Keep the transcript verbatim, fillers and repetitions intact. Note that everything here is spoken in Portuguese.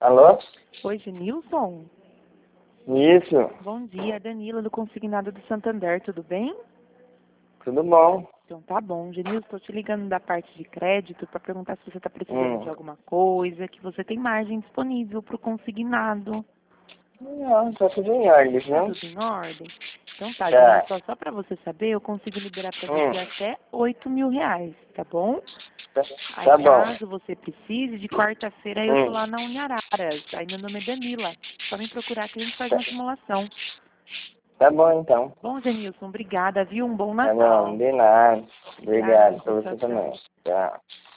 Alô? Oi, Genilson? Isso, Bom dia, Danila do Consignado do Santander, tudo bem? tudo bom? Então tá bom, Genilson, estou te ligando da parte de crédito para perguntar se você está precisando Hum. de alguma coisa, que você tem margem disponível para o consignado. Não, tá tudo em ordem, Tá viu? tudo em ordem? Então tá, Tá. Genilson, só para você saber, eu consigo liberar para Hum. você até oito mil reais, tá bom? Tá, Aí tá bom. caso você precise, de quarta-feira eu tô Hum. lá na Unhararas, aí meu nome é Danila, só me procurar que a gente faz Tá, uma simulação. tá bom então. Bom, Genilson, obrigada, viu? Um bom Tá bom, Natal. de nada. Obrigada, Obrigado pra tchau, você tchau. também. Tchau.